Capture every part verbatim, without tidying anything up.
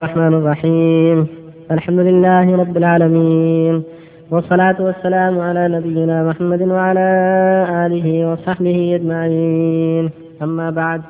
الرحمن الرحيم. الحمد لله رب العالمين، والصلاة والسلام على نبينا محمد وعلى آله وصحبه أجمعين، أما بعد.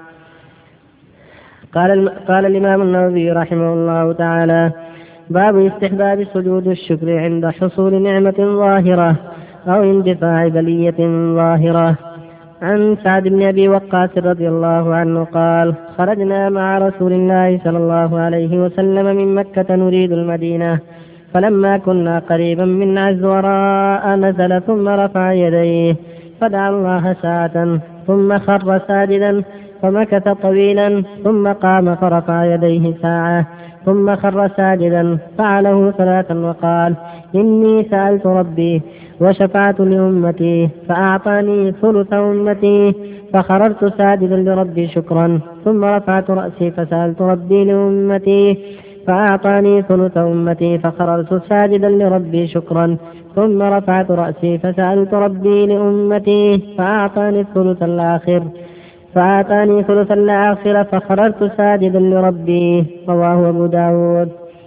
قال, قال الإمام النووي رحمه الله تعالى: باب استحباب سجود الشكر عند حصول نعمة ظاهرة أو اندفاع بلية ظاهرة. عن سعد بن أبي وقاص رضي الله عنه قال: خرجنا مع رسول الله صلى الله عليه وسلم من مكة نريد المدينة، فلما كنا قريبا من عزوراء نزل ثم رفع يديه فدعا الله ساعة ثم خر ساجدا فمكث طويلا ثم قام فرفع يديه ساعة ثم خر ساجدا، فعله ثلاثا وقال: إني سألت ربي وشفعت لأمتي فأعطاني ثلث أمتي، فخررت ساجدا لربي شكرا، ثم رفعت رأسي فسألت ربي لأمتي فأعطاني ثلث أمتي، فخررت ساجدا لربي شكرا، ثم رفعت رأسي فسألت ربي لأمتي فأعطاني الثلث الآخر فأعطاني ثلث الآخر فخررت ساجدا لربي. رواه أبو داود.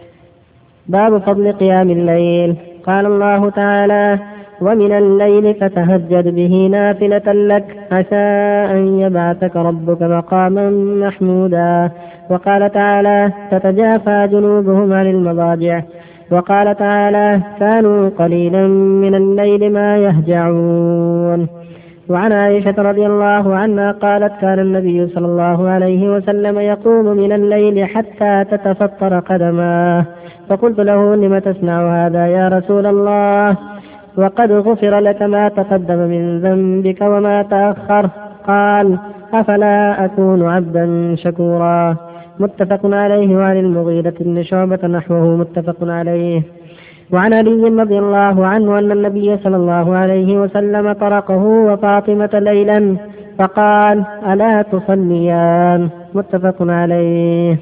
باب فضل قيام الليل. قال الله تعالى: ومن الليل فتهجد به نافلة لك عسى أن يبعثك ربك مقاما محمودا. وقال تعالى: تتجافى جنوبهم عن المضاجع. وقال تعالى: كانوا قليلا من الليل ما يهجعون. وعن عائشة رضي الله عنها قالت: كان النبي صلى الله عليه وسلم يقوم من الليل حتى تتفطر قدماه، فقلت له: لم تصنع هذا يا رسول الله وقد غفر لك ما تقدم من ذنبك وما تأخر؟ قال: أفلا أكون عبدا شكورا. متفق عليه. وعن المغيرة بن شعبة نحوه متفق عليه. وعن علي رضي الله عنه أن النبي صلى الله عليه وسلم طرقه وفاطمة ليلا فقال: ألا تصليان؟ متفق عليه.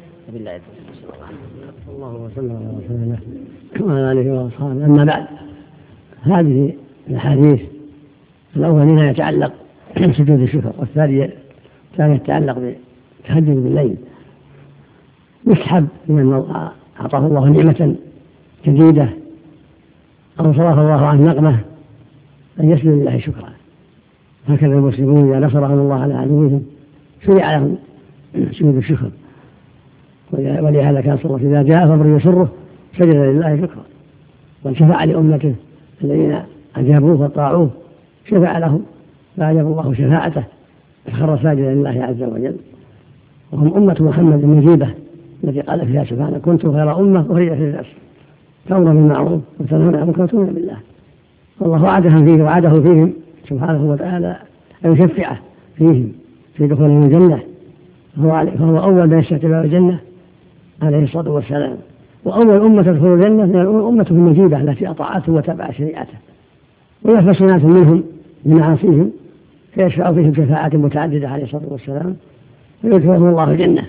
الله وسلم على رسول الله وعلى آله وأصحابه. أما بعد، هذه الحديث الأول منها يتعلق بسجود الشكر، والثاني كان يتعلق بالتهجد بالليل. يسحب لمن أعطاه الله نعمة جديدة أو صرف الله عنه نقمة أن يسجد لله شكرا. هكذا المسلمون إذا نصرهم الله على عدوهم شرع لهم سجود الشكر، ولهذا كان صلى الله عليه وسلم إذا جاء أمر يسره سجد لله شكرا، وشفع لأمته الذين أجابوه وطاعوه شفع لهم فأجاب الله شفاعته فخر ساجدا لله عز وجل. وهم أمة محمد المجيبة التي قال فيها سبحانه: كنتم خير أمة أخرجت للناس تأمرون بالمعروف وتنهون عن المنكر وتؤمنون بالله. والله وعدهم فيه وعده فيهم سبحانه وتعالى أن يشفعه فيهم في دخولهم الجنة، فهو أول من يشفع باب الجنة عليه الصلاة والسلام، وأول أمة تدخل الجنة من الأمة المجيبة التي أطاعته وتبع شريعته. ويحبس ناس منهم بمعاصيهم فيشفع فيهم شفاعات متعددة عليه الصلاة والسلام فيدخلهم الله الجنة.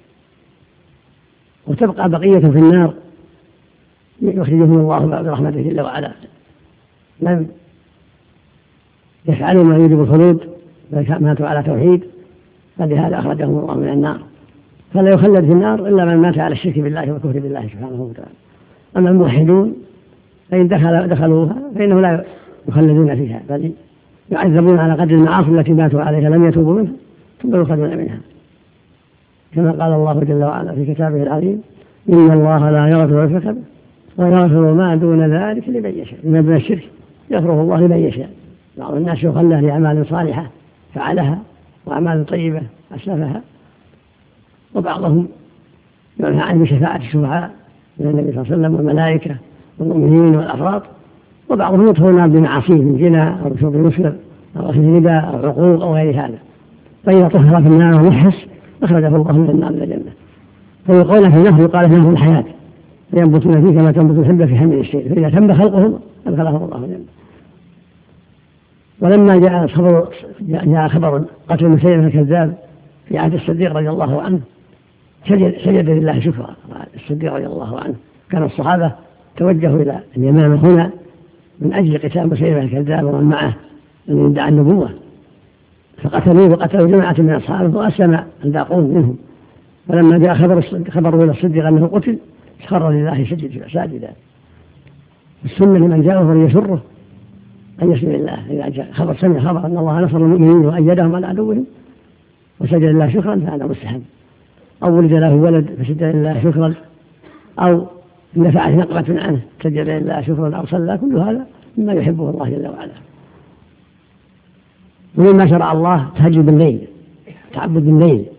وتبقى بقية في النار يخرجهم الله برحمته جل وعلا، لم يفعلوا ما يجب الخلود بل ماتوا على توحيد، فلهذا أخرجهم الله من النار. فلا يخلد في النار إلا من مات على الشرك بالله والكفر بالله سبحانه وتعالى. أما الموحدون فإن دخل دخلوها فإنه لا يخلدون فيها، بل يعذبون على قدر المعاصي التي ماتوا عليها لم يتوبوا منها ثم يخرجون منها، كما قال الله جل وعلا في كتابه العظيم: إن الله لا يغفر الشرك به ويغفر ما دون ذلك لمن يشاء. من الشرك يغفره الله لمن يشاء. بعض الناس يخلى لأعمال صالحة فعلها وأعمال طيبة أسلفها، وبعضهم ينهى عنه بشفاعة الشفعاء من النبي صلى الله عليه وسلم والملائكة والمؤمنين والأفراد، وبعضهم يدخلون بمعاصيه من زنا أو شرب المسكر أو أخذ الربا أو عقوق أو غير هذا، فإذا طهر في النار ومحس أخرجه الله من النار إلى الجنة. فيقول في النهر يقال نهر الحياة فينبتون فيه كما تنبت الحبة في حمل الشيء، فإذا تم خلقهم أدخلهم الله الجنة. ولما جاء خبر جاء خبر قتل مسيلمة الكذاب في عهد الصديق رضي الله عنه سجد, سجد لله شكرا. الصديق رضي الله عنه كان الصحابة توجهوا إلى اليمامة هنا من أجل قتال مسيلمة الكذاب ومن معه من يدعي النبوة، فقتلوه وقتلوا جماعة من أصحابه وأسلم الباقون منهم، فلما جاء خبر خبر من الصديق أنه قتل خر لله ساجدا. السنة لمن جاءه فليسره أن يسجد لله إذا جاء خبر سمع خبر أن الله نصر المؤمنين وأيدهم على عدوهم وسجد لله شكرا فهذا مستحب، أو ولد له ولد فسجد لله شكرا، أو نفعت نقمة عنه سجد لله شكرا، أو صلى، كل هذا مما يحبه الله جل وعلا. ومما شرع الله تهجد بالليل، تعبد بالليل